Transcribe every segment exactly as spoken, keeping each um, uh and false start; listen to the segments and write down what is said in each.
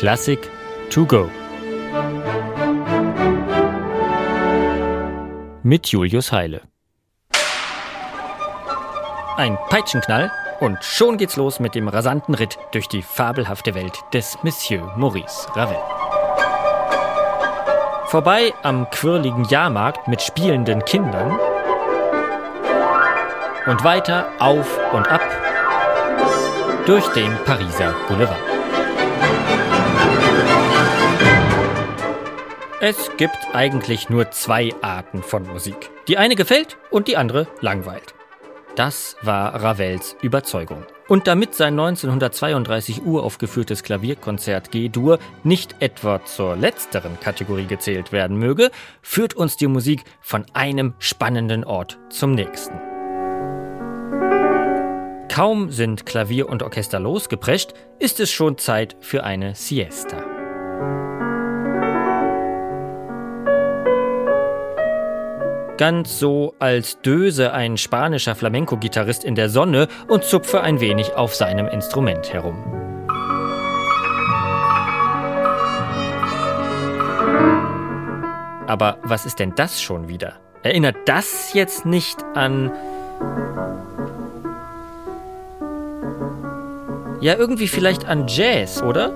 Klassik to go. Mit Julius Heile. Ein Peitschenknall und schon geht's los mit dem rasanten Ritt durch die fabelhafte Welt des Monsieur Maurice Ravel. Vorbei am quirligen Jahrmarkt mit spielenden Kindern und weiter auf und ab durch den Pariser Boulevard. Es gibt eigentlich nur zwei Arten von Musik. Die eine gefällt und die andere langweilt. Das war Ravels Überzeugung. Und damit sein neunzehnhundertzweiunddreißig uraufgeführtes Klavierkonzert G-Dur nicht etwa zur letzteren Kategorie gezählt werden möge, führt uns die Musik von einem spannenden Ort zum nächsten. Kaum sind Klavier und Orchester losgeprescht, ist es schon Zeit für eine Siesta. Ganz so, als döse ein spanischer Flamenco-Gitarrist in der Sonne und zupfe ein wenig auf seinem Instrument herum. Aber was ist denn das schon wieder? Erinnert das jetzt nicht an... Ja, irgendwie vielleicht an Jazz, oder?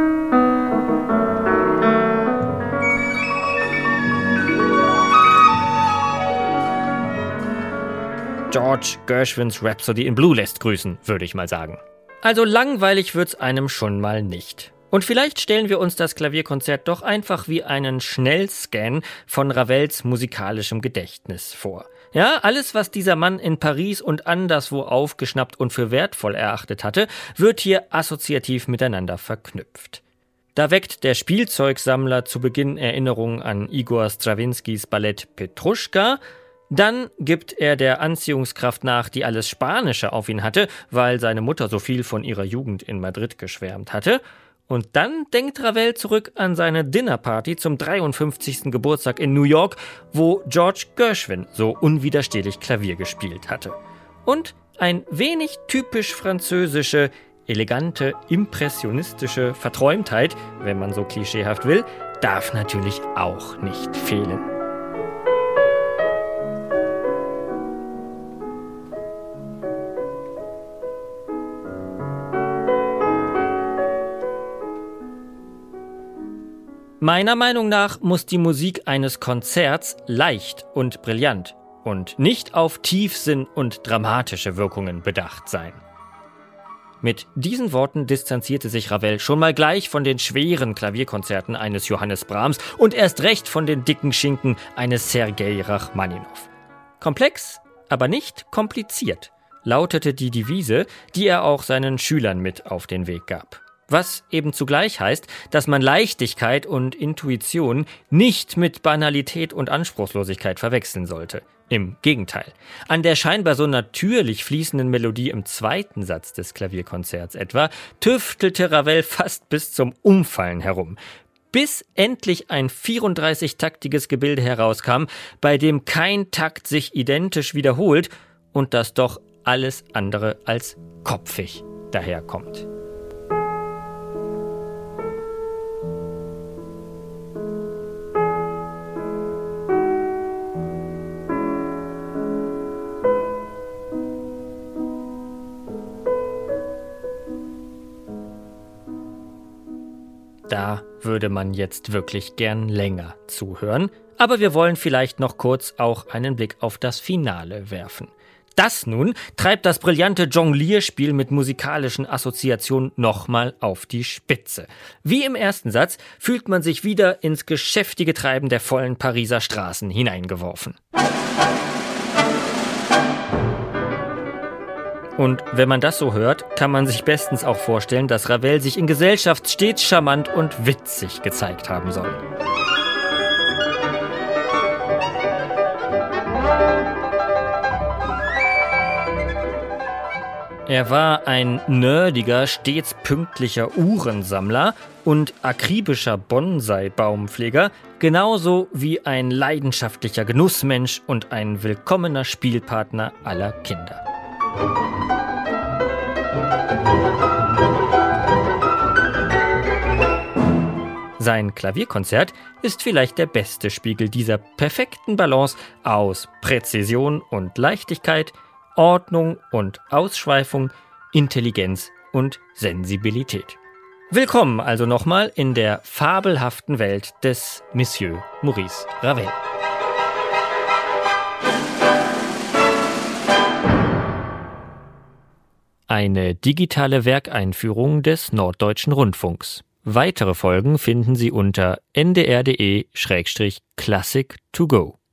George Gershwins Rhapsody in Blue lässt grüßen, würde ich mal sagen. Also langweilig wird's einem schon mal nicht. Und vielleicht stellen wir uns das Klavierkonzert doch einfach wie einen Schnellscan von Ravels musikalischem Gedächtnis vor. Ja, alles, was dieser Mann in Paris und anderswo aufgeschnappt und für wertvoll erachtet hatte, wird hier assoziativ miteinander verknüpft. Da weckt der Spielzeugsammler zu Beginn Erinnerungen an Igor Strawinskys Ballett Petruschka. Dann gibt er der Anziehungskraft nach, die alles Spanische auf ihn hatte, weil seine Mutter so viel von ihrer Jugend in Madrid geschwärmt hatte. Und dann denkt Ravel zurück an seine Dinnerparty zum dreiundfünfzigsten Geburtstag in New York, wo George Gershwin so unwiderstehlich Klavier gespielt hatte. Und ein wenig typisch französische, elegante, impressionistische Verträumtheit, wenn man so klischeehaft will, darf natürlich auch nicht fehlen. Meiner Meinung nach muss die Musik eines Konzerts leicht und brillant und nicht auf Tiefsinn und dramatische Wirkungen bedacht sein. Mit diesen Worten distanzierte sich Ravel schon mal gleich von den schweren Klavierkonzerten eines Johannes Brahms und erst recht von den dicken Schinken eines Sergei Rachmaninow. Komplex, aber nicht kompliziert, lautete die Devise, die er auch seinen Schülern mit auf den Weg gab. Was eben zugleich heißt, dass man Leichtigkeit und Intuition nicht mit Banalität und Anspruchslosigkeit verwechseln sollte. Im Gegenteil. An der scheinbar so natürlich fließenden Melodie im zweiten Satz des Klavierkonzerts etwa tüftelte Ravel fast bis zum Umfallen herum, bis endlich ein vierunddreißig-taktiges Gebilde herauskam, bei dem kein Takt sich identisch wiederholt und das doch alles andere als kopfig daherkommt. Da würde man jetzt wirklich gern länger zuhören, aber wir wollen vielleicht noch kurz auch einen Blick auf das Finale werfen. Das nun treibt das brillante Jonglierspiel mit musikalischen Assoziationen nochmal auf die Spitze. Wie im ersten Satz fühlt man sich wieder ins geschäftige Treiben der vollen Pariser Straßen hineingeworfen. Und wenn man das so hört, kann man sich bestens auch vorstellen, dass Ravel sich in Gesellschaft stets charmant und witzig gezeigt haben soll. Er war ein nerdiger, stets pünktlicher Uhrensammler und akribischer Bonsai-Baumpfleger, genauso wie ein leidenschaftlicher Genussmensch und ein willkommener Spielpartner aller Kinder. Sein Klavierkonzert ist vielleicht der beste Spiegel dieser perfekten Balance aus Präzision und Leichtigkeit, Ordnung und Ausschweifung, Intelligenz und Sensibilität. Willkommen also nochmal in der fabelhaften Welt des Monsieur Maurice Ravel. Eine digitale Werkeinführung des Norddeutschen Rundfunks. Weitere Folgen finden Sie unter n d r punkt d e slash classic to go.